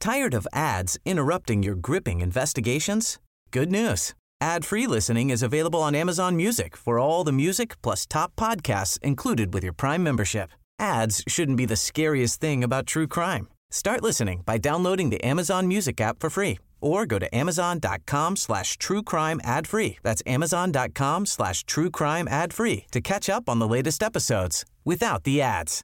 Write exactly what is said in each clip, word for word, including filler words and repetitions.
Tired of ads interrupting your gripping investigations? Good news. Ad-free listening is available on Amazon Music for all the music plus top podcasts included with your Prime membership. Ads shouldn't be the scariest thing about true crime. Start listening by downloading the Amazon Music app for free or go to amazon.com slash true crime ad free. That's amazon.com slash true crime ad free to catch up on the latest episodes without the ads.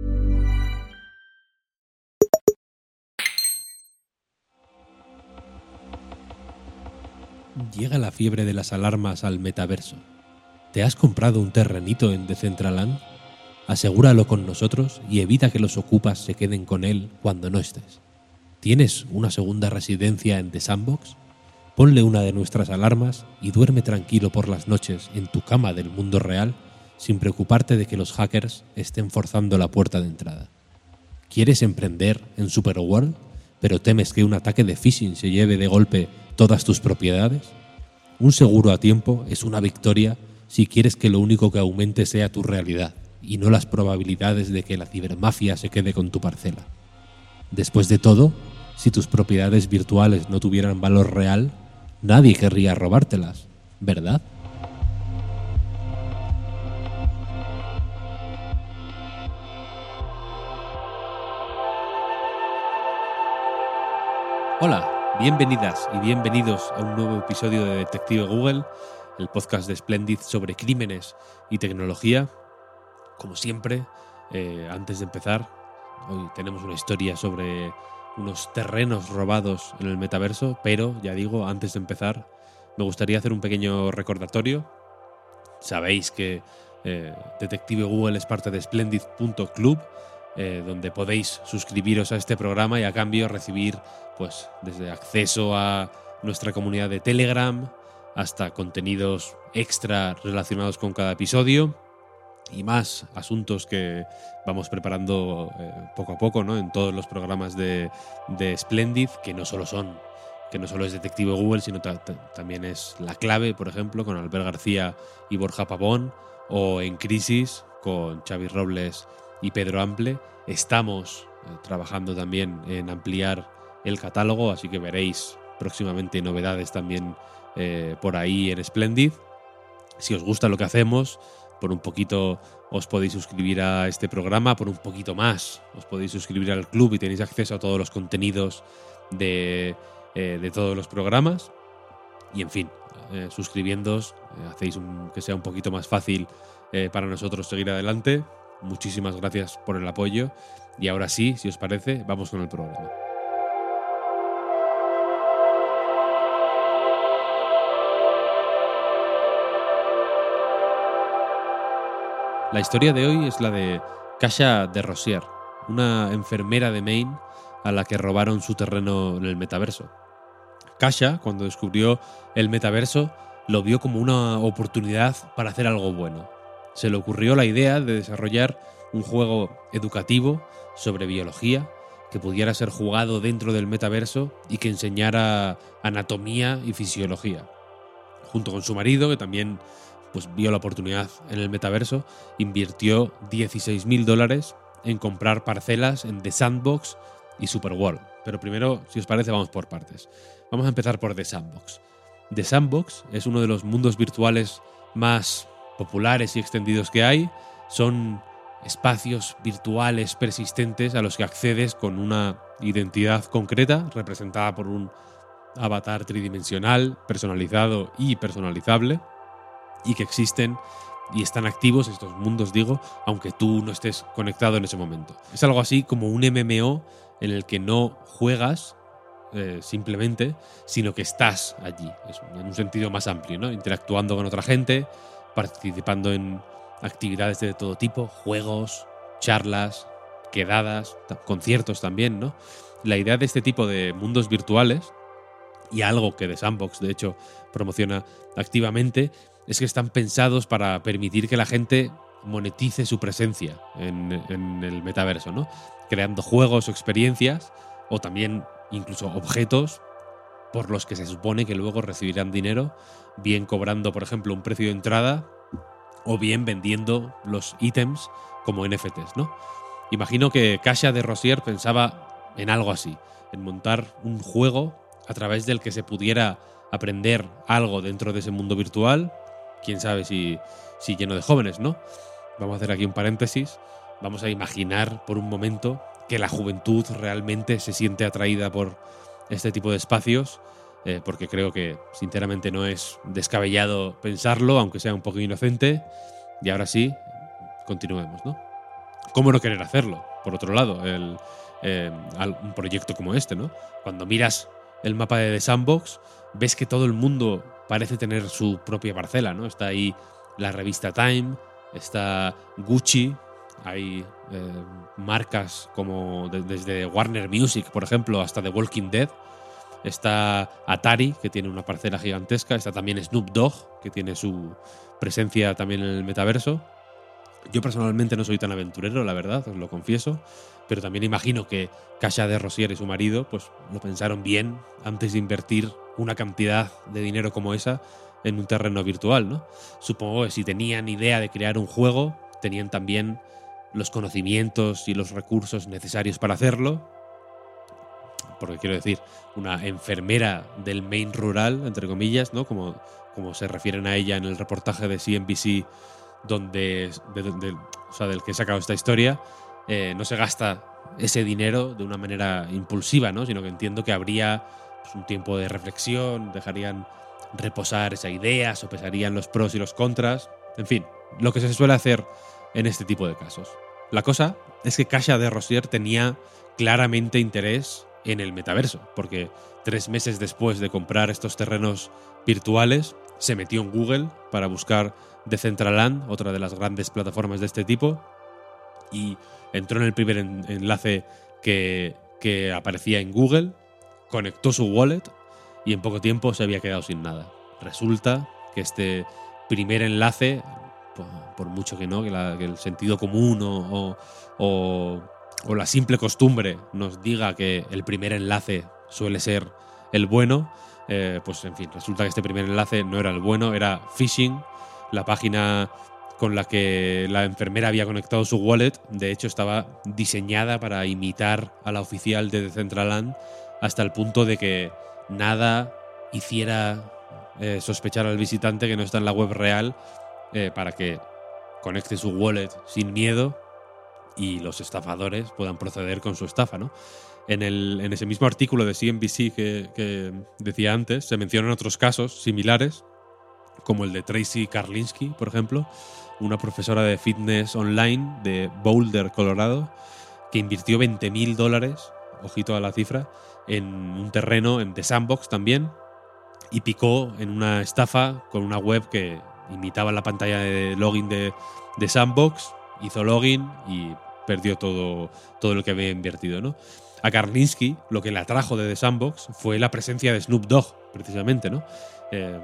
Llega la fiebre de las alarmas al metaverso. ¿Te has comprado un terrenito en Decentraland? Asegúralo con nosotros y evita que los ocupas se queden con él cuando no estés. ¿Tienes una segunda residencia en The Sandbox? Ponle una de nuestras alarmas y duerme tranquilo por las noches en tu cama del mundo real sin preocuparte de que los hackers estén forzando la puerta de entrada. ¿Quieres emprender en Superworld, pero temes que un ataque de phishing se lleve de golpe todas tus propiedades? Un seguro a tiempo es una victoria si quieres que lo único que aumente sea tu realidad y no las probabilidades de que la cibermafia se quede con tu parcela. Después de todo, si tus propiedades virtuales no tuvieran valor real, nadie querría robártelas, ¿verdad? Hola, bienvenidas y bienvenidos a un nuevo episodio de Detective Google, el podcast de Splendid sobre crímenes y tecnología. Como siempre, eh, antes de empezar, hoy tenemos una historia sobre unos terrenos robados en el metaverso, pero, ya digo, antes de empezar, me gustaría hacer un pequeño recordatorio. Sabéis que eh, Detective Google es parte de Splendid punto club, eh, donde podéis suscribiros a este programa y a cambio recibir pues desde acceso a nuestra comunidad de Telegram hasta contenidos extra relacionados con cada episodio y más asuntos que vamos preparando eh, poco a poco, ¿no? En todos los programas de, de Splendid, que no solo son, que no solo es Detective Google, sino ta- ta- también es La Clave, por ejemplo, con Albert García y Borja Pavón, o En Crisis con Xavi Robles y Pedro Ample. Estamos eh, trabajando también en ampliar el catálogo, así que veréis próximamente novedades también eh, por ahí en Splendid. Si os gusta lo que hacemos, por un poquito os podéis suscribir a este programa, por un poquito más os podéis suscribir al club y tenéis acceso a todos los contenidos de, eh, de todos los programas. Y en fin, eh, suscribiéndoos, eh, hacéis un, que sea un poquito más fácil eh, para nosotros seguir adelante. Muchísimas gracias por el apoyo. Y ahora sí, si os parece, vamos con el programa. La historia de hoy es la de Kasia de Rosier, una enfermera de Maine a la que robaron su terreno en el metaverso. Kasia, cuando descubrió el metaverso, lo vio como una oportunidad para hacer algo bueno. Se le ocurrió la idea de desarrollar un juego educativo sobre biología que pudiera ser jugado dentro del metaverso y que enseñara anatomía y fisiología. Junto con su marido, que también pues vio la oportunidad en el metaverso, invirtió dieciséis mil dólares en comprar parcelas en The Sandbox y Superworld. Pero primero, si os parece, vamos por partes. Vamos a empezar por The Sandbox. The Sandbox es uno de los mundos virtuales más populares y extendidos que hay. Son espacios virtuales persistentes a los que accedes con una identidad concreta, representada por un avatar tridimensional, personalizado y personalizable, y que existen y están activos estos mundos, digo, aunque tú no estés conectado en ese momento. Es algo así como un M M O en el que no juegas eh, simplemente, sino que estás allí, es en un sentido más amplio, ¿no? Interactuando con otra gente, participando en actividades de todo tipo, juegos, charlas, quedadas, conciertos también, ¿no? La idea de este tipo de mundos virtuales, y algo que The Sandbox, de hecho, promociona activamente, es que están pensados para permitir que la gente monetice su presencia en, en el metaverso, ¿no? Creando juegos o experiencias, o también incluso objetos por los que se supone que luego recibirán dinero, bien cobrando, por ejemplo, un precio de entrada o bien vendiendo los ítems como N F Ts, ¿no? Imagino que Kasia de Rosier pensaba en algo así. en montar un juego a través del que se pudiera aprender algo dentro de ese mundo virtual. Quién sabe si, si lleno de jóvenes, ¿no? Vamos a hacer aquí un paréntesis. Vamos a imaginar por un momento que la juventud realmente se siente atraída por este tipo de espacios, eh, porque creo que sinceramente no es descabellado pensarlo, aunque sea un poco inocente. Y ahora sí, continuemos, ¿no? ¿Cómo no querer hacerlo? Por otro lado, el, eh, un proyecto como este, ¿no? Cuando miras el mapa de The Sandbox, ves que todo el mundo parece tener su propia parcela, ¿no? Está ahí la revista Time, está Gucci, hay eh, marcas como de, desde Warner Music, por ejemplo, hasta The Walking Dead. Está Atari, que tiene una parcela gigantesca. Está también Snoop Dogg, que tiene su presencia también en el metaverso. Yo personalmente no soy tan aventurero, la verdad, os lo confieso, pero también imagino que Kasia de Rosier y su marido pues lo pensaron bien antes de invertir una cantidad de dinero como esa en un terreno virtual, ¿no? Supongo que si tenían idea de crear un juego, tenían también los conocimientos y los recursos necesarios para hacerlo, porque quiero decir, una enfermera del Maine rural, entre comillas, ¿no? Como, como se refieren a ella en el reportaje de C N B C, donde, de, de, o sea, del que he sacado esta historia, eh, no se gasta ese dinero de una manera impulsiva, ¿no? Sino que entiendo que habría pues, un tiempo de reflexión, dejarían reposar esa idea, sopesarían los pros y los contras, en fin, lo que se suele hacer en este tipo de casos. La cosa es que Kasia de Rosier tenía claramente interés en el metaverso, porque tres meses después de comprar estos terrenos virtuales, se metió en Google para buscar Decentraland, otra de las grandes plataformas de este tipo, y entró en el primer en- enlace que, que aparecía en Google, conectó su wallet y en poco tiempo se había quedado sin nada. Resulta que este primer enlace, por, por mucho que no, que, la, que el sentido común o, o, o, o la simple costumbre nos diga que el primer enlace suele ser el bueno, eh, pues en fin, resulta que este primer enlace no era el bueno, era phishing. La página con la que la enfermera había conectado su wallet, de hecho, estaba diseñada para imitar a la oficial de Decentraland, hasta el punto de que nada hiciera eh, sospechar al visitante que no está en la web real, eh, para que conecte su wallet sin miedo y los estafadores puedan proceder con su estafa, ¿no? En, el, en ese mismo artículo de C N B C que, que decía antes, se mencionan otros casos similares, como el de Tracy Karlinski, por ejemplo, una profesora de fitness online de Boulder, Colorado, que invirtió veinte mil dólares, ojito a la cifra, en un terreno en The Sandbox también, y picó en una estafa con una web que imitaba la pantalla de login de, de Sandbox, hizo login y perdió todo, todo lo que había invertido, ¿no? A Karlinski lo que le atrajo de The Sandbox fue la presencia de Snoop Dogg, precisamente, ¿no? Eh,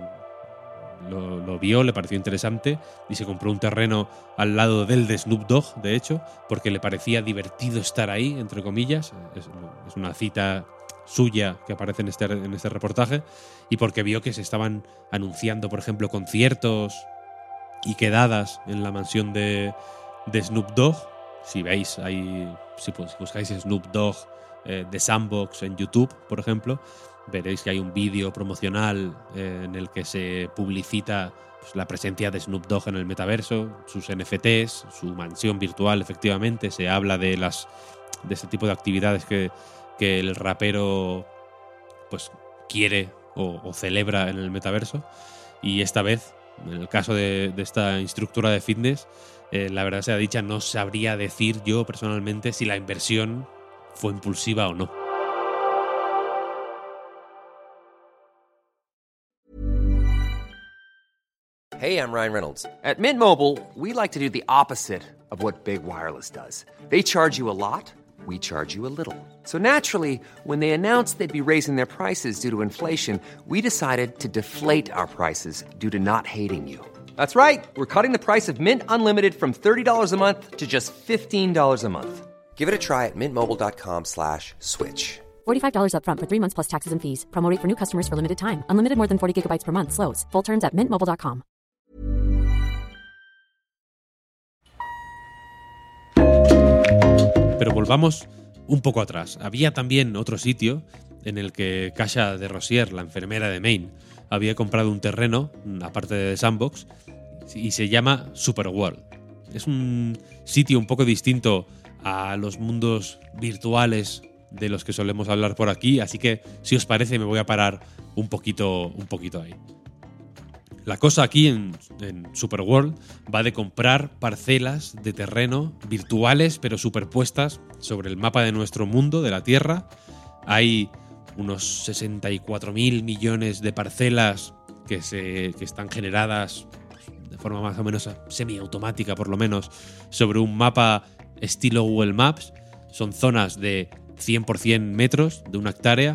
Lo, lo vio, le pareció interesante y se compró un terreno al lado del de Snoop Dogg, de hecho, porque le parecía divertido estar ahí, entre comillas. Es, es una cita suya que aparece en este, en este reportaje, y porque vio que se estaban anunciando, por ejemplo, conciertos y quedadas en la mansión de, de Snoop Dogg. Si veis, ahí, si, si buscáis Snoop Dogg eh, de Sandbox en YouTube, por ejemplo, veréis que hay un vídeo promocional eh, en el que se publicita pues, la presencia de Snoop Dogg en el metaverso, sus N F Ts, su mansión virtual, efectivamente. Se habla de las de este tipo de actividades que, que el rapero pues quiere o, o celebra en el metaverso. Y esta vez, en el caso de, de esta instructora de fitness, eh, la verdad sea dicha, no sabría decir yo personalmente si la inversión fue impulsiva o no. Hey, I'm Ryan Reynolds. At Mint Mobile, we like to do the opposite of what Big Wireless does. They charge you a lot, we charge you a little. So naturally, when they announced they'd be raising their prices due to inflation, we decided to deflate our prices due to not hating you. That's right. We're cutting the price of Mint Unlimited from thirty dollars a month to just fifteen dollars a month. Give it a try at mintmobile.com slash switch. forty-five dollars up front for three months plus taxes and fees. Promo rate for new customers for limited time. Unlimited more than forty gigabytes per month slows. Full terms at mint mobile dot com. Pero volvamos un poco atrás. Había también otro sitio en el que Kasia de Rosier, la enfermera de Maine, había comprado un terreno, aparte de Sandbox, y se llama Superworld. Es un sitio un poco distinto a los mundos virtuales de los que solemos hablar por aquí, así que si os parece me voy a parar un poquito, un poquito ahí. La cosa aquí en, en Superworld va de comprar parcelas de terreno virtuales pero superpuestas sobre el mapa de nuestro mundo, de la Tierra. Hay unos sesenta y cuatro mil millones de parcelas que, se, que están generadas de forma más o menos semiautomática, por lo menos, sobre un mapa estilo Google Maps. Son zonas de cien por ciento metros, de una hectárea,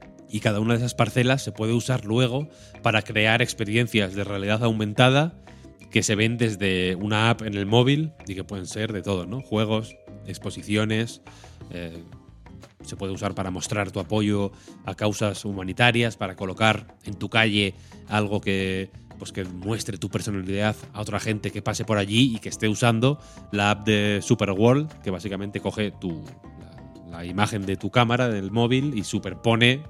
y cada una de esas parcelas se puede usar luego para crear experiencias de realidad aumentada que se ven desde una app en el móvil y que pueden ser de todo, ¿no? Juegos, exposiciones, eh, se puede usar para mostrar tu apoyo a causas humanitarias, para colocar en tu calle algo que, pues, que muestre tu personalidad a otra gente que pase por allí y que esté usando la app de Superworld, que básicamente coge tu, la, la imagen de tu cámara del móvil y superpone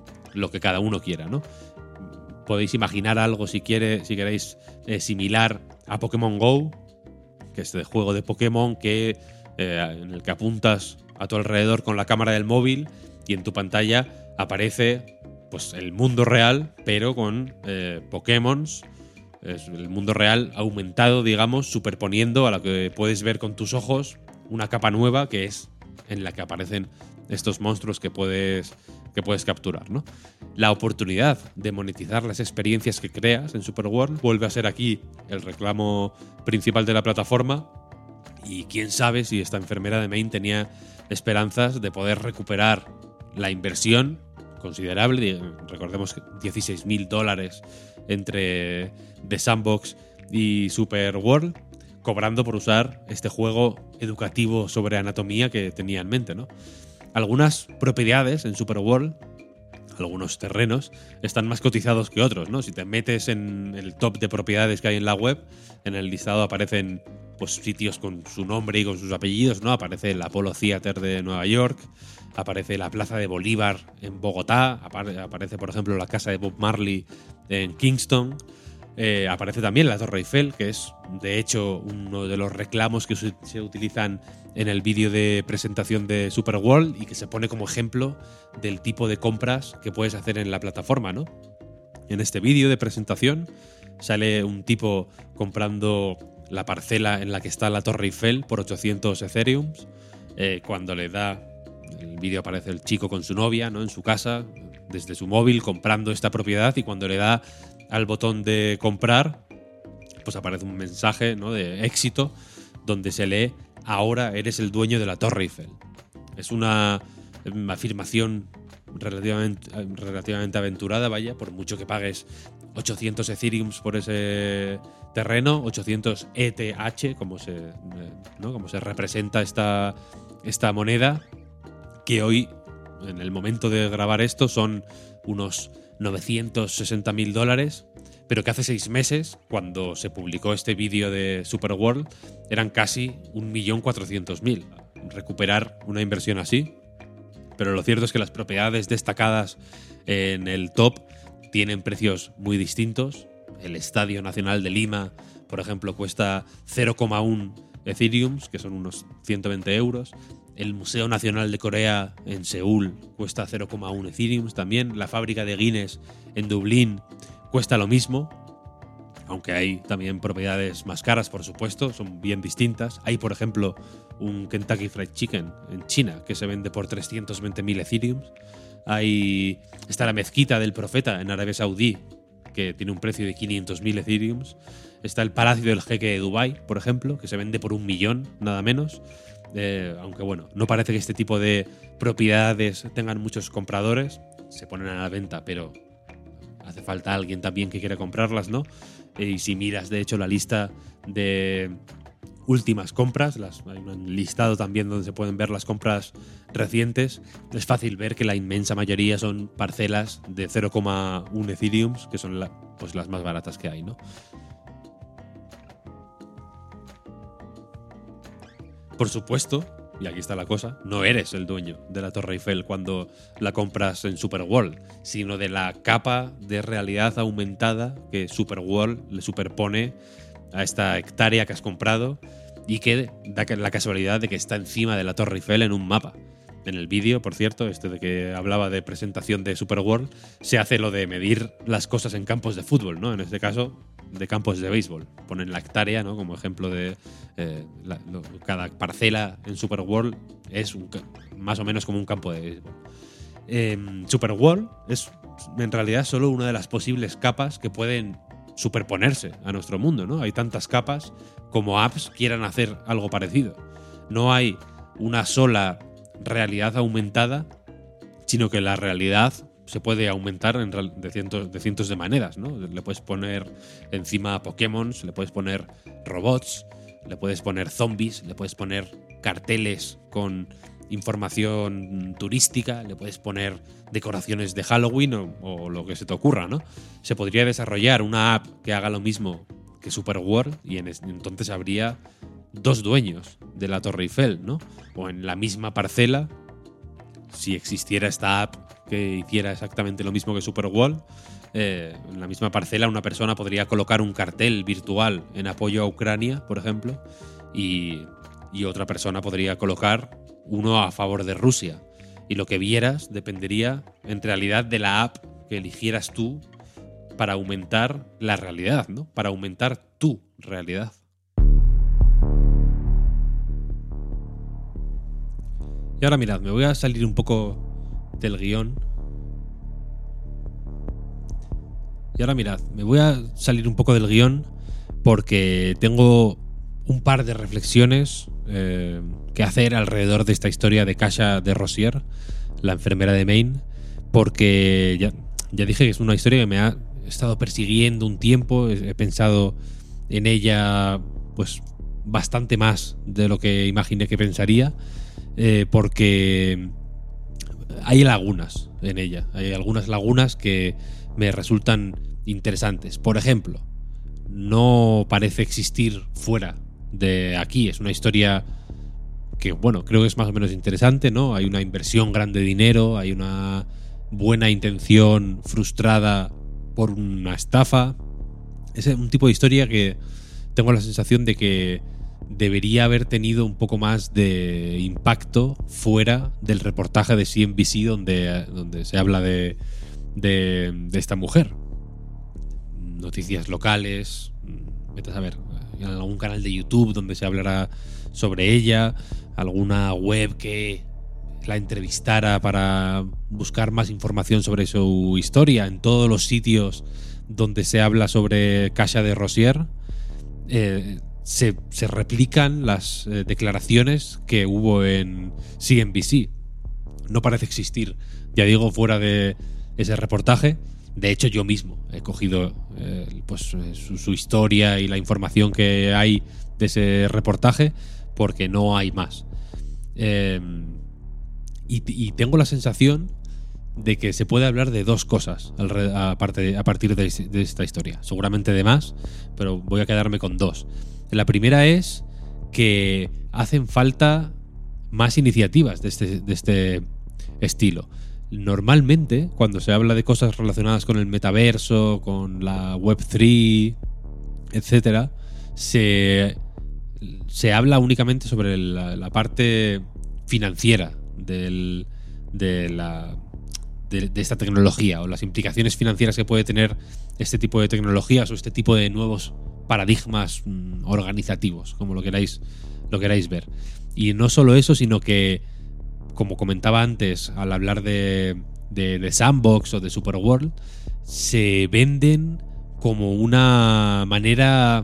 lo que cada uno quiera, ¿no? Podéis imaginar algo, si, quiere, si queréis, eh, similar a Pokémon Go, que es el juego de Pokémon que, eh, en el que apuntas a tu alrededor con la cámara del móvil y en tu pantalla aparece, pues, el mundo real, pero con eh, Pokémons. Es el mundo real aumentado, digamos, superponiendo a lo que puedes ver con tus ojos una capa nueva que es en la que aparecen estos monstruos que puedes, que puedes capturar, ¿no? La oportunidad de monetizar las experiencias que creas en Superworld vuelve a ser aquí el reclamo principal de la plataforma, y quién sabe si esta enfermera de Maine tenía esperanzas de poder recuperar la inversión considerable. Recordemos que dieciséis mil dólares entre The Sandbox y Superworld, cobrando por usar este juego educativo sobre anatomía que tenía en mente, ¿no? Algunas propiedades en Superworld, algunos terrenos, están más cotizados que otros, ¿no? Si te metes en el top de propiedades que hay en la web, en el listado aparecen, pues, sitios con su nombre y con sus apellidos, ¿no? Aparece el Apollo Theater de Nueva York, aparece la Plaza de Bolívar en Bogotá, aparece, por ejemplo, la casa de Bob Marley en Kingston. Eh, aparece también la Torre Eiffel, que es, de hecho, uno de los reclamos que se, se utilizan en el vídeo de presentación de Superworld y que se pone como ejemplo del tipo de compras que puedes hacer en la plataforma, ¿no? En este vídeo de presentación sale un tipo comprando la parcela en la que está la Torre Eiffel por ochocientos Ethereums. Eh, cuando le da, en el vídeo aparece el chico con su novia, ¿no? En su casa, desde su móvil, comprando esta propiedad, y cuando le da al botón de comprar, pues aparece un mensaje, ¿no? De éxito, donde se lee: ahora eres el dueño de la Torre Eiffel. Es una afirmación relativamente, relativamente aventurada, vaya, por mucho que pagues ochocientos Ethereums por ese terreno, ochocientos E T H, como se, ¿no? como se representa esta, esta moneda, que hoy, en el momento de grabar esto, son unos novecientos sesenta mil dólares, pero que hace seis meses, cuando se publicó este vídeo de Superworld, eran casi un millón cuatrocientos mil. Recuperar una inversión así. Pero lo cierto es que las propiedades destacadas en el top tienen precios muy distintos. El Estadio Nacional de Lima, por ejemplo, cuesta cero coma uno Ethereums, que son unos ciento veinte euros. El Museo Nacional de Corea en Seúl cuesta cero coma uno Ethereums también. La fábrica de Guinness en Dublín cuesta lo mismo, aunque hay también propiedades más caras, por supuesto, son bien distintas. Hay, por ejemplo, un Kentucky Fried Chicken en China que se vende por trescientos veinte mil Ethereums. Hay, está la Mezquita del Profeta en Arabia Saudí, que tiene un precio de quinientos mil Ethereums. Está el Palacio del Jeque de Dubái, por ejemplo, que se vende por un millón, nada menos. Eh, aunque bueno, no parece que este tipo de propiedades tengan muchos compradores. Se ponen a la venta, pero hace falta alguien también que quiera comprarlas, ¿no? Y si miras, de hecho, la lista de últimas compras, las, hay un listado también donde se pueden ver las compras recientes, es fácil ver que la inmensa mayoría son parcelas de cero coma uno Ethereums, que son la, pues las más baratas que hay, ¿no? Por supuesto, y aquí está la cosa, no eres el dueño de la Torre Eiffel cuando la compras en Superworld, sino de la capa de realidad aumentada que Superworld le superpone a esta hectárea que has comprado y que da la casualidad de que está encima de la Torre Eiffel en un mapa. En el vídeo, por cierto, este de que hablaba de presentación de Superworld, se hace lo de medir las cosas en campos de fútbol, ¿no? En este caso, de campos de béisbol. Ponen la hectárea, ¿no? Como ejemplo de eh, la, lo, cada parcela en Superworld es un, más o menos como un campo de béisbol. Eh, Superworld es en realidad solo una de las posibles capas que pueden superponerse a nuestro mundo, ¿no? Hay tantas capas como apps quieran hacer algo parecido. No hay una sola realidad aumentada, sino que la realidad se puede aumentar en de, cientos, de cientos de maneras, ¿no? Le puedes poner encima Pokémon, le puedes poner robots, le puedes poner zombies, le puedes poner carteles con información turística, le puedes poner decoraciones de Halloween o, o lo que se te ocurra, ¿no? Se podría desarrollar una app que haga lo mismo que Superworld y en, entonces habría dos dueños de la Torre Eiffel, ¿no? O en la misma parcela, si existiera esta app que hiciera exactamente lo mismo que Superworld, eh, en la misma parcela una persona podría colocar un cartel virtual en apoyo a Ucrania, por ejemplo, y, y otra persona podría colocar uno a favor de Rusia. Y lo que vieras dependería en realidad de la app que eligieras tú para aumentar la realidad, ¿no? Para aumentar tu realidad. Y ahora mirad, me voy a salir un poco del guión. Y ahora mirad, me voy a salir un poco del guión porque tengo un par de reflexiones eh, que hacer alrededor de esta historia de Kasia de Rosier, la enfermera de Maine, porque ya, ya dije que es una historia que me ha estado persiguiendo un tiempo. He pensado en ella pues bastante más de lo que imaginé que pensaría. Eh, porque hay lagunas en ella, hay algunas lagunas que me resultan interesantes. Por ejemplo, no parece existir fuera de aquí, es una historia que, bueno, creo que es más o menos interesante, ¿no? Hay una inversión grande de dinero, hay una buena intención frustrada por una estafa. Es un tipo de historia que tengo la sensación de que debería haber tenido un poco más de impacto fuera del reportaje de C N B C donde, donde se habla de, de, de esta mujer. Noticias locales, vete a saber, en algún canal de YouTube donde se hablará sobre ella, alguna web que la entrevistara para buscar más información sobre su historia, en todos los sitios donde se habla sobre Kasia de Rosier. Eh, Se, se replican las eh, declaraciones que hubo en C N B C. No parece existir, ya digo, fuera de ese reportaje. De hecho, yo mismo he cogido eh, pues, su, su historia y la información que hay de ese reportaje porque no hay más. Eh, y, y tengo la sensación de que se puede hablar de dos cosas a, parte, a partir de, de esta historia. Seguramente de más, pero voy a quedarme con dos. La primera es que hacen falta más iniciativas de este, de este estilo. Normalmente, cuando se habla de cosas relacionadas con el metaverso, con la web tres, etcétera, se, se habla únicamente sobre la, la parte financiera del, de, la, de, de esta tecnología o las implicaciones financieras que puede tener este tipo de tecnologías o este tipo de nuevos paradigmas mmm, organizativos, como lo queráis, lo queráis ver. Y no solo eso, sino que, como comentaba antes, al hablar de, de, de Sandbox o de Superworld, se venden como una manera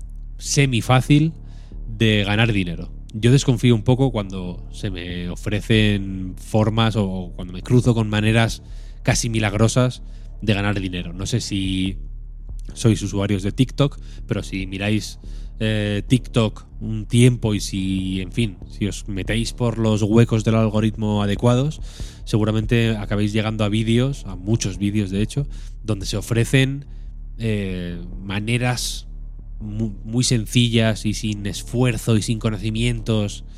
semifácil de ganar dinero. Yo desconfío un poco cuando se me ofrecen formas o cuando me cruzo con maneras casi milagrosas de ganar dinero. No sé si sois usuarios de TikTok, pero si miráis eh, TikTok un tiempo y si, en fin, si os metéis por los huecos del algoritmo adecuados, seguramente acabéis llegando a vídeos, a muchos vídeos de hecho, donde se ofrecen eh, maneras muy, muy sencillas y sin esfuerzo y sin conocimientos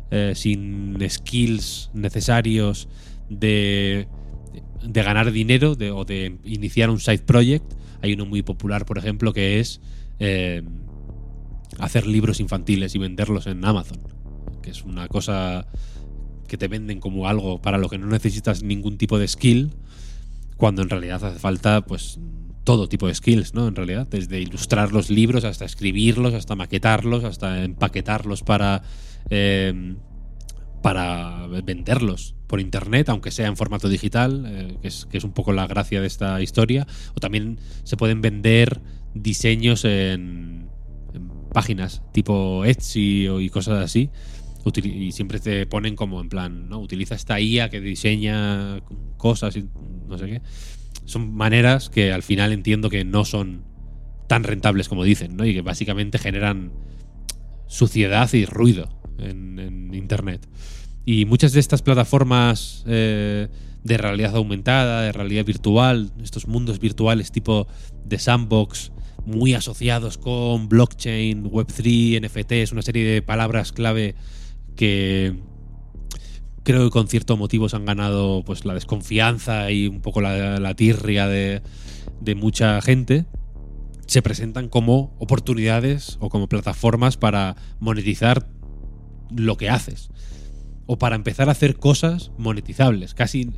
eh, sin skills necesarios de, de ganar dinero de, o de iniciar un side project. Hay uno muy popular, por ejemplo, que es eh, hacer libros infantiles y venderlos en Amazon, que es una cosa que te venden como algo para lo que no necesitas ningún tipo de skill, cuando en realidad hace falta pues todo tipo de skills, ¿no? En realidad, desde ilustrar los libros hasta escribirlos, hasta maquetarlos, hasta empaquetarlos para eh, para venderlos por internet, aunque sea en formato digital, eh, que, es, que es un poco la gracia de esta historia. O también se pueden vender diseños en, en páginas tipo Etsy o, y cosas así. Y siempre te ponen como en plan, ¿no? Utiliza esta I A que diseña cosas y no sé qué. Son maneras que al final entiendo que no son tan rentables como dicen, ¿no? Y que básicamente generan suciedad y ruido en, en internet. Y muchas de estas plataformas eh, de realidad aumentada, de realidad virtual, estos mundos virtuales tipo de sandbox, muy asociados con blockchain, web tres, N F Ts, una serie de palabras clave que creo que con ciertos motivos han ganado pues la desconfianza y un poco la, la tirria de, de mucha gente, se presentan como oportunidades o como plataformas para monetizar lo que haces o para empezar a hacer cosas monetizables. Casi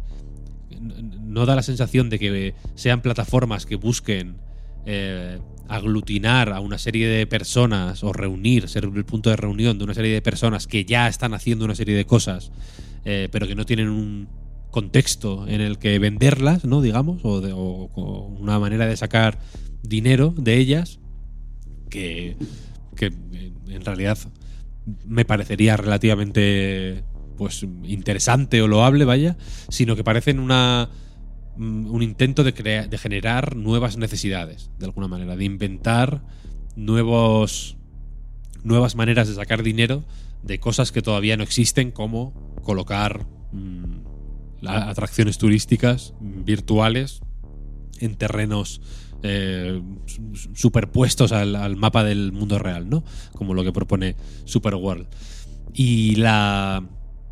no da la sensación de que sean plataformas que busquen eh, aglutinar a una serie de personas o reunir, ser el punto de reunión de una serie de personas que ya están haciendo una serie de cosas, eh, pero que no tienen un contexto en el que venderlas, ¿no? Digamos, o, de, o, o una manera de sacar dinero de ellas que, que en realidad me parecería relativamente pues interesante o loable, vaya, sino que parecen una un intento de, crear, de generar nuevas necesidades, de alguna manera, de inventar nuevos nuevas maneras de sacar dinero de cosas que todavía no existen, como colocar mmm, atracciones turísticas virtuales en terrenos eh, superpuestos al, al mapa del mundo real, ¿no? Como lo que propone Superworld. Y la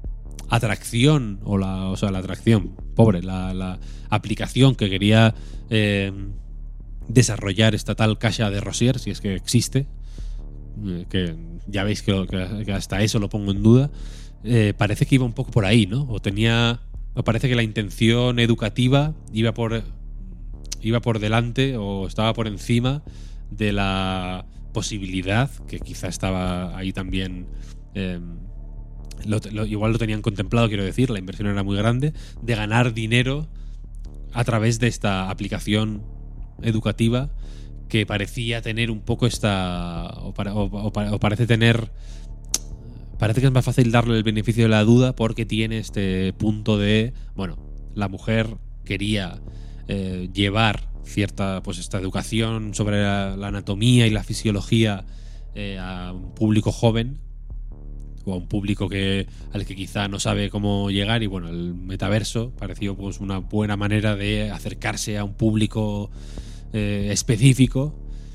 atracción, o la, o sea, la atracción, pobre, la, la aplicación que quería eh, desarrollar esta tal Kasha de Rosier, si es que existe, eh, que ya veis que, que, que hasta eso lo pongo en duda, eh, parece que iba un poco por ahí, ¿no? O tenía, o parece que la intención educativa iba por iba por delante o estaba por encima de la posibilidad, que quizá estaba ahí también, eh, lo, lo, igual lo tenían contemplado, quiero decir, la inversión era muy grande, de ganar dinero a través de esta aplicación educativa que parecía tener un poco esta o, para, o, o, o parece tener parece que es más fácil darle el beneficio de la duda porque tiene este punto de, bueno, la mujer quería eh, llevar cierta, pues esta educación sobre la, la anatomía y la fisiología eh, a un público joven o a un público que al que quizá no sabe cómo llegar, y bueno, el metaverso pareció pues una buena manera de acercarse a un público eh, específico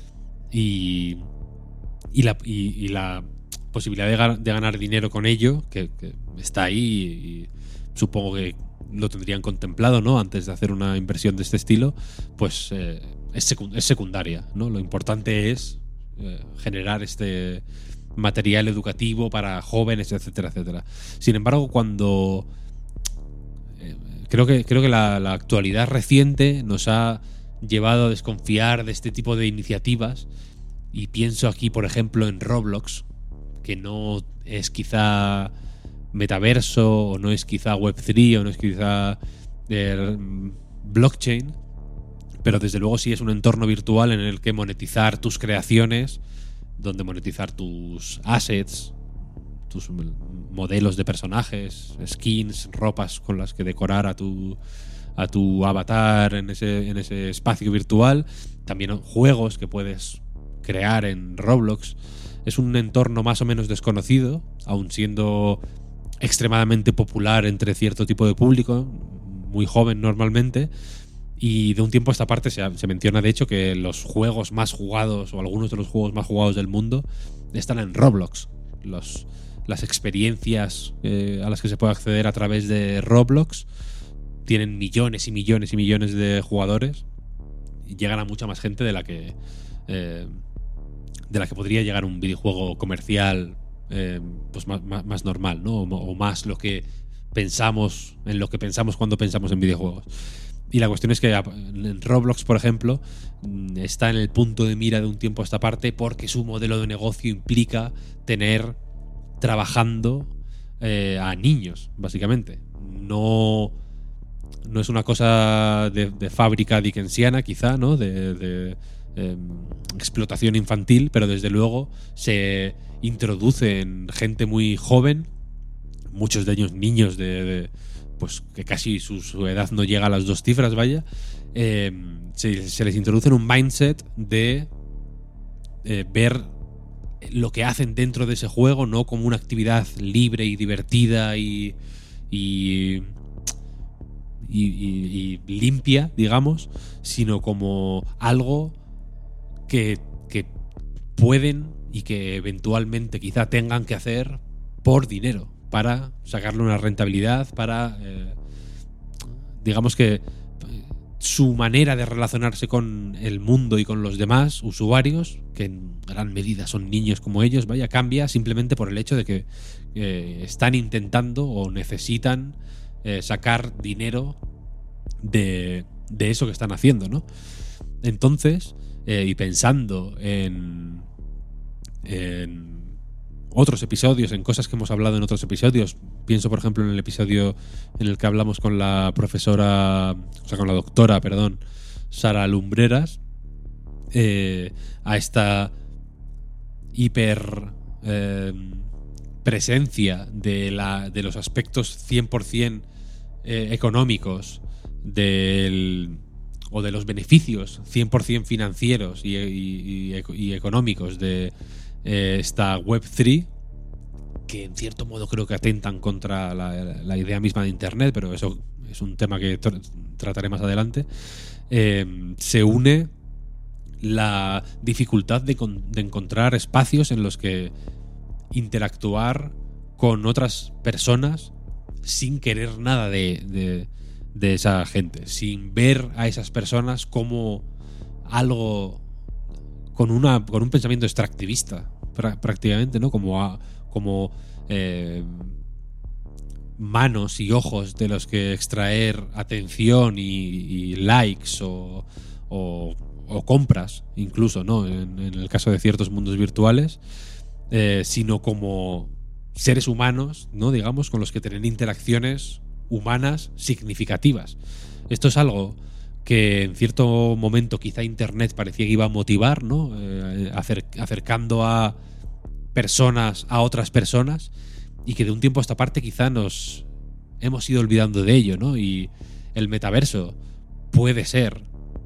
y y la, y, y la posibilidad de, ga- de ganar dinero con ello, que, que está ahí y, y supongo que lo tendrían contemplado, ¿no? Antes de hacer una inversión de este estilo, pues eh, es, secund- es secundaria, ¿no? Lo importante es eh, generar este material educativo para jóvenes, etcétera, etcétera. Sin embargo, cuando eh, creo que creo que la, la actualidad reciente nos ha llevado a desconfiar de este tipo de iniciativas, y pienso aquí, por ejemplo, en Roblox, que no es quizá metaverso, o no es quizá web tres, o no es quizá eh, blockchain, pero desde luego sí es un entorno virtual en el que monetizar tus creaciones, donde monetizar tus assets, tus modelos de personajes, skins, ropas con las que decorar a tu a tu avatar en ese en ese espacio virtual, también juegos que puedes crear en Roblox. Es un entorno más o menos desconocido, aun siendo extremadamente popular entre cierto tipo de público, muy joven normalmente. Y de un tiempo a esta parte se, se menciona, de hecho, que los juegos más jugados, o algunos de los juegos más jugados del mundo, están en Roblox. Los las experiencias eh, a las que se puede acceder a través de Roblox tienen millones y millones y millones de jugadores y llegan a mucha más gente de la que eh, de la que podría llegar un videojuego comercial eh, pues más, más, más normal, ¿no? O, o más lo que pensamos, en lo que pensamos cuando pensamos en videojuegos. Y la cuestión es que en Roblox, por ejemplo, está en el punto de mira de un tiempo a esta parte porque su modelo de negocio implica tener trabajando eh, a niños, básicamente. No, no es una cosa de, de fábrica dickensiana, quizá, ¿no? De, de eh, explotación infantil, pero desde luego se introduce en gente muy joven, muchos de ellos niños de, de pues que casi su, su edad no llega a las dos cifras, vaya, eh, se, se les introduce en un mindset de eh, ver lo que hacen dentro de ese juego no como una actividad libre y divertida y y, y, y, y limpia, digamos, sino como algo que, que pueden y que eventualmente quizá tengan que hacer por dinero, para sacarle una rentabilidad, para eh, digamos que su manera de relacionarse con el mundo y con los demás usuarios, que en gran medida son niños como ellos, vaya, cambia simplemente por el hecho de que eh, están intentando o necesitan eh, sacar dinero de, de eso que están haciendo, ¿no? Entonces, eh, y pensando en, en otros episodios, en cosas que hemos hablado en otros episodios, pienso por ejemplo en el episodio en el que hablamos con la profesora, o sea, con la doctora, perdón, Sara Lumbreras, eh, a esta hiper eh, presencia de, la, de los aspectos cien por ciento eh, económicos del, o de los beneficios cien por ciento financieros y, y, y, y económicos de Eh, esta web tres, que en cierto modo creo que atentan contra la, la idea misma de Internet, pero eso es un tema que tr- trataré más adelante, eh, se une la dificultad de, con- de encontrar espacios en los que interactuar con otras personas sin querer nada de, de, de esa gente, sin ver a esas personas como algo con una con un pensamiento extractivista pr- prácticamente, ¿no? Como a, como eh, manos y ojos de los que extraer atención y, y likes o, o, o compras, incluso, ¿no? En, en el caso de ciertos mundos virtuales, eh, sino como seres humanos, ¿no? Digamos, con los que tener interacciones humanas significativas. Esto es algo que en cierto momento quizá Internet parecía que iba a motivar, ¿no? Eh, acer- acercando a personas a otras personas, y que de un tiempo a esta parte quizá nos hemos ido olvidando de ello, ¿no? Y el metaverso puede ser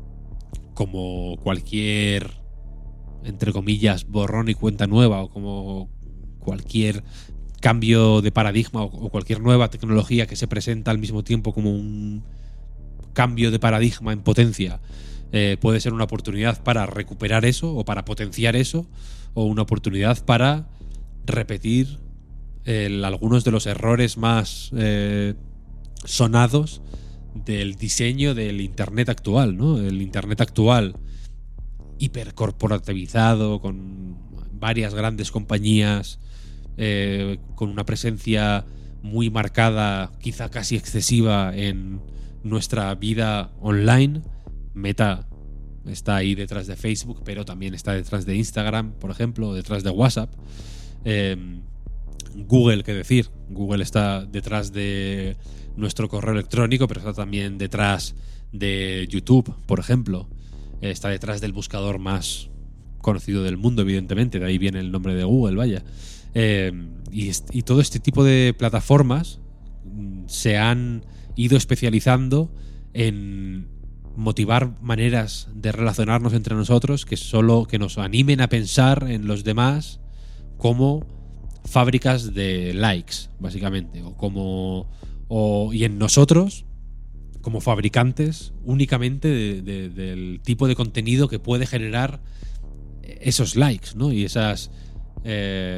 como cualquier, entre comillas, borrón y cuenta nueva, o como cualquier cambio de paradigma o, o cualquier nueva tecnología que se presenta al mismo tiempo como un cambio de paradigma en potencia. Eh, puede ser una oportunidad para recuperar eso o para potenciar eso, o una oportunidad para repetir el, algunos de los errores más eh, sonados del diseño del Internet actual, ¿no? El Internet actual hipercorporativizado, con varias grandes compañías, eh, con una presencia muy marcada, quizá casi excesiva, en nuestra vida online. Meta está ahí detrás de Facebook, pero también está detrás de Instagram, por ejemplo, o detrás de WhatsApp. Eh, Google, qué decir, Google está detrás de nuestro correo electrónico, pero está también detrás de YouTube, por ejemplo. Eh, está detrás del buscador más conocido del mundo, evidentemente, de ahí viene el nombre de Google, vaya. Eh, y, y todo este tipo de plataformas se han ido especializando en motivar maneras de relacionarnos entre nosotros que solo que nos animen a pensar en los demás como fábricas de likes, básicamente, o como o, y en nosotros como fabricantes únicamente de, de, del tipo de contenido que puede generar esos likes, ¿no? Y esas eh,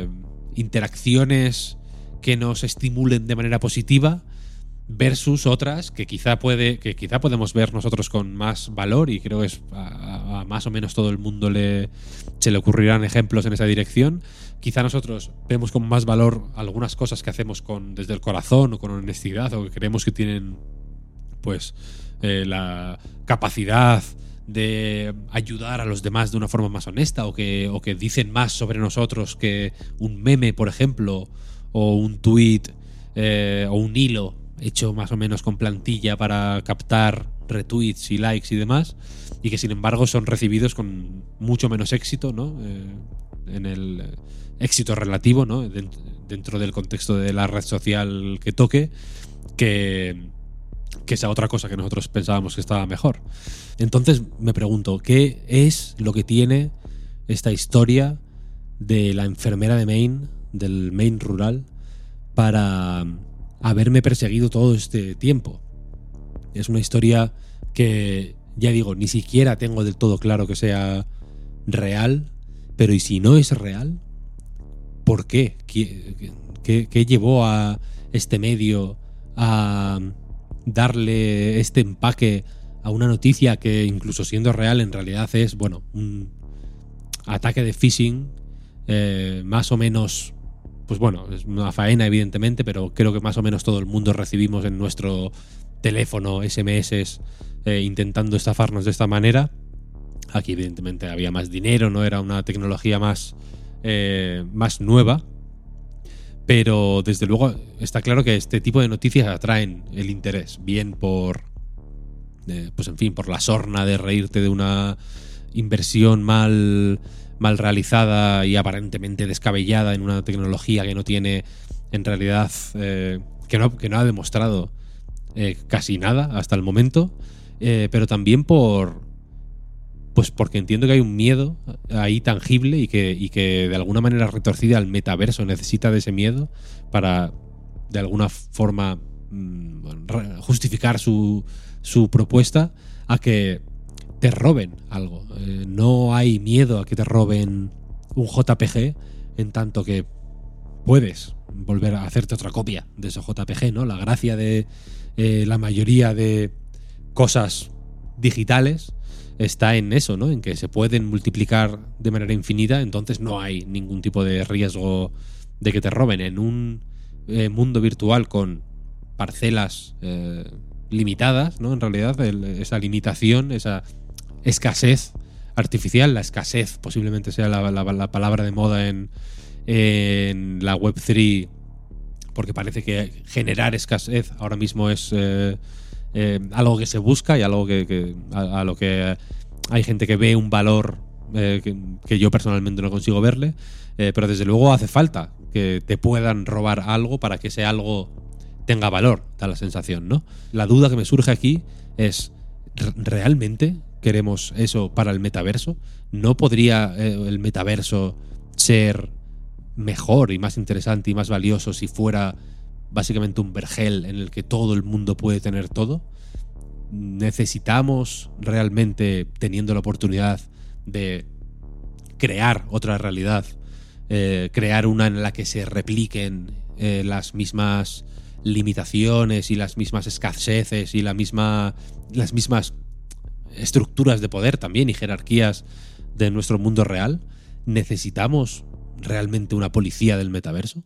interacciones que nos estimulen de manera positiva, versus otras que quizá puede que quizá podemos ver nosotros con más valor, y creo que es a, a más o menos todo el mundo le, se le ocurrirán ejemplos en esa dirección. Quizá nosotros vemos con más valor algunas cosas que hacemos con desde el corazón o con honestidad, o que creemos que tienen pues eh, la capacidad de ayudar a los demás de una forma más honesta, o que, o que dicen más sobre nosotros que un meme, por ejemplo, o un tweet eh, o un hilo hecho más o menos con plantilla para captar retweets y likes y demás, y que sin embargo son recibidos con mucho menos éxito, ¿no? Eh, en el éxito relativo, ¿no? Dentro del contexto de la red social que toque, que, que esa otra cosa que nosotros pensábamos que estaba mejor. Entonces me pregunto, ¿qué es lo que tiene esta historia de la enfermera de Maine, del Maine rural, para haberme perseguido todo este tiempo? Es una historia que, ya digo, ni siquiera tengo del todo claro que sea real, pero ¿y si no es real? ¿Por qué? ¿Qué, qué, qué llevó a este medio a darle este empaque a una noticia que, incluso siendo real, en realidad es, bueno, un ataque de phishing eh, más o menos... Pues bueno, es una faena evidentemente, pero creo que más o menos todo el mundo recibimos en nuestro teléfono ese eme ese eh, intentando estafarnos de esta manera. Aquí evidentemente había más dinero, no era una tecnología más, eh, más nueva, pero desde luego está claro que este tipo de noticias atraen el interés, bien por, eh, pues en fin, por la sorna de reírte de una inversión mal... mal realizada y aparentemente descabellada en una tecnología que no tiene, en realidad, eh, que, no, que no ha demostrado eh, casi nada hasta el momento, eh, pero también por, pues porque entiendo que hay un miedo ahí tangible y que, y que de alguna manera retorcida el metaverso necesita de ese miedo para, de alguna forma, mmm, justificar su, su propuesta a que te roben algo. Eh, no hay miedo a que te roben un J P G, en tanto que puedes volver a hacerte otra copia de ese J P G, ¿no? La gracia de eh, la mayoría de cosas digitales está en eso, ¿no? En que se pueden multiplicar de manera infinita, entonces no hay ningún tipo de riesgo de que te roben. En un eh, mundo virtual con parcelas eh, limitadas, ¿no? En realidad, el, esa limitación, esa escasez artificial, la escasez posiblemente sea la, la, la palabra de moda en, en la web tres, porque parece que generar escasez ahora mismo es eh, eh, algo que se busca y algo que, que a, a lo que hay gente que ve un valor eh, que, que yo personalmente no consigo verle, eh, pero desde luego hace falta que te puedan robar algo para que ese algo tenga valor, da la sensación, ¿no? La duda que me surge aquí es, ¿realmente queremos eso para el metaverso? ¿No podría eh, el metaverso ser mejor y más interesante y más valioso si fuera básicamente un vergel en el que todo el mundo puede tener todo? ¿Necesitamos realmente, teniendo la oportunidad de crear otra realidad, eh, crear una en la que se repliquen eh, las mismas limitaciones y las mismas escaseces y la misma, las mismas estructuras de poder también y jerarquías de nuestro mundo real? ¿Necesitamos realmente una policía del metaverso?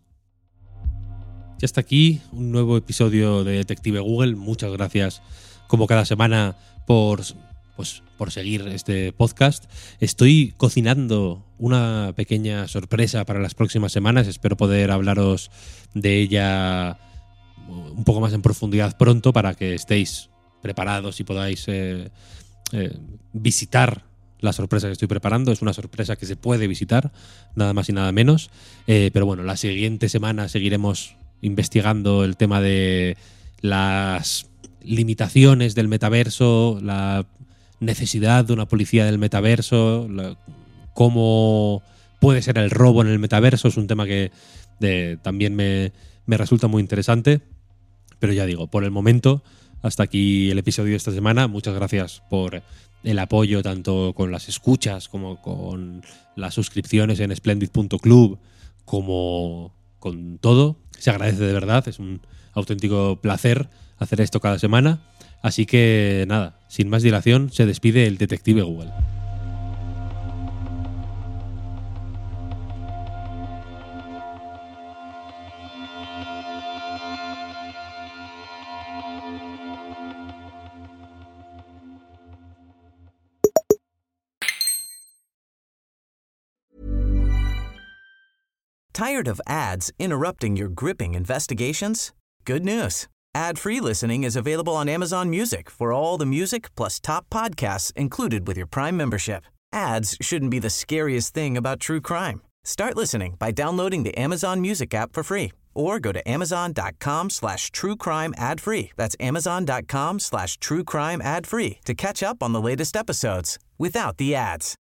Y hasta aquí un nuevo episodio de Detective Google. Muchas gracias, como cada semana, por, pues, por seguir este podcast. Estoy cocinando una pequeña sorpresa para las próximas semanas. Espero poder hablaros de ella un poco más en profundidad pronto, para que estéis preparados y podáis eh, eh, visitar la sorpresa que estoy preparando. Es una sorpresa que se puede visitar, nada más y nada menos. Eh, pero bueno, la siguiente semana seguiremos investigando el tema de las limitaciones del metaverso, la necesidad de una policía del metaverso, la, cómo puede ser el robo en el metaverso. Es un tema que de, también me, me resulta muy interesante. Pero ya digo, por el momento, hasta aquí el episodio de esta semana. Muchas gracias por el apoyo, tanto con las escuchas como con las suscripciones en splendid punto club, como con todo, se agradece de verdad, es un auténtico placer hacer esto cada semana. Así que nada, sin más dilación, se despide el detective Google. Tired of ads interrupting your gripping investigations? Good news. Ad-free listening is available on Amazon Music for all the music plus top podcasts included with your Prime membership. Ads shouldn't be the scariest thing about true crime. Start listening by downloading the Amazon Music app for free or go to amazon.com slash true crime ad free. That's amazon.com slash true crime ad free to catch up on the latest episodes without the ads.